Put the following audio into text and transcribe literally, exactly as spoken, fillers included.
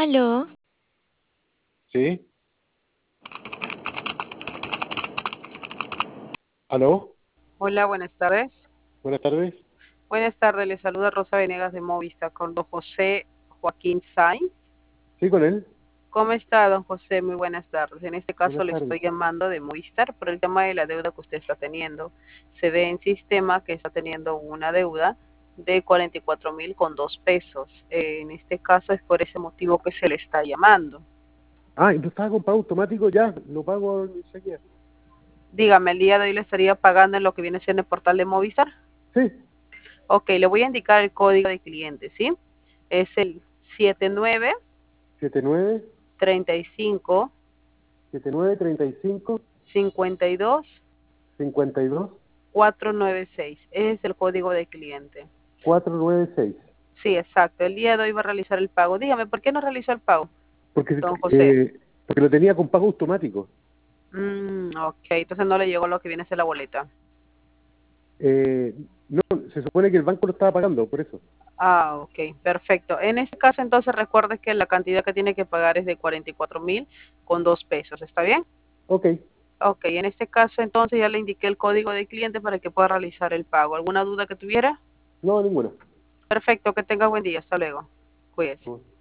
Aló, Sí, aló, Hola, buenas tardes. buenas tardes. Buenas tardes, le saluda Rosa Venegas de Movistar con don José Joaquín Sainz. Sí, con él. ¿Cómo está, don José? Muy buenas tardes. En este caso Buenas le tardes. estoy llamando de Movistar por el tema de la deuda que usted está teniendo. Se ve en sistema que está teniendo una deuda de cuarenta y cuatro mil con dos pesos. Eh, en este caso es por ese motivo que se le está llamando. Ah, ¿y tú estabas con pago automático? Ya, lo pago enseguida. Dígame, el día de hoy le estaría pagando en lo que viene siendo el portal de Movistar. Sí, Ok, le voy a indicar el código de cliente, ¿sí? Es el siete nueve siete nueve, treinta y cinco siete nueve, treinta y cinco, cincuenta y dos cincuenta y dos, cuatrocientos noventa y seis. Ese es el código de cliente. cuatrocientos noventa y seis. Sí, exacto. El día de hoy va a realizar el pago. Dígame, ¿por qué no realizó el pago, Porque, don José? eh, porque lo tenía con pago automático. Mm, ok, entonces no le llegó lo que viene a ser la boleta. Eh, no, se supone que el banco lo estaba pagando, por eso. Ah, ok, perfecto. En este caso, entonces recuerde que la cantidad que tiene que pagar es de cuarenta y cuatro mil con dos pesos. ¿Está bien? Ok, Ok, en este caso, entonces ya le indiqué el código de cliente para que pueda realizar el pago. ¿Alguna duda que tuviera? no, ninguna. Perfecto, que tenga buen día. Hasta luego. Cuídese.